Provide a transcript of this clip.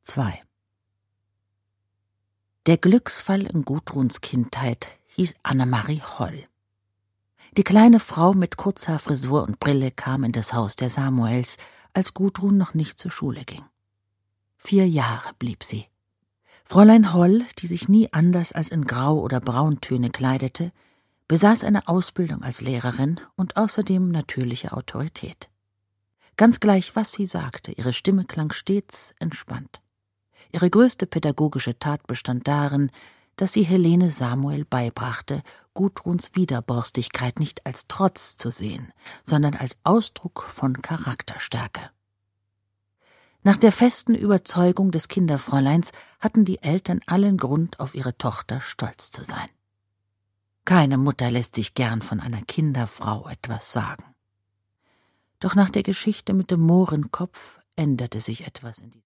2. Der Glücksfall in Gudruns Kindheit hieß Annemarie Holl. Die kleine Frau mit Kurzhaarfrisur und Brille kam in das Haus der Samuels, als Gudrun noch nicht zur Schule ging. 4 Jahre blieb sie. Fräulein Holl, die sich nie anders als in Grau- oder Brauntöne kleidete, besaß eine Ausbildung als Lehrerin und außerdem natürliche Autorität. Ganz gleich, was sie sagte, ihre Stimme klang stets entspannt. Ihre größte pädagogische Tat bestand darin, dass sie Helene Samuel beibrachte, Gudruns Widerborstigkeit nicht als Trotz zu sehen, sondern als Ausdruck von Charakterstärke. Nach der festen Überzeugung des Kinderfräuleins hatten die Eltern allen Grund, auf ihre Tochter stolz zu sein. Keine Mutter lässt sich gern von einer Kinderfrau etwas sagen. Doch nach der Geschichte mit dem Mohrenkopf änderte sich etwas in